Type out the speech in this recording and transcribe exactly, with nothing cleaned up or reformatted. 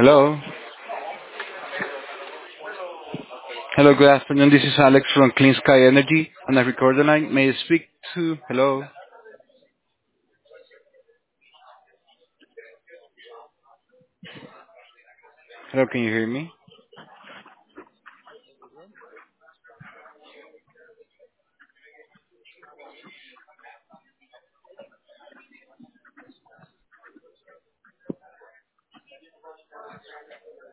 Hello. Hello, good afternoon. This is Alex from Clean Sky Energy on a recorder line. May I speak to... Hello. Hello, can you hear me?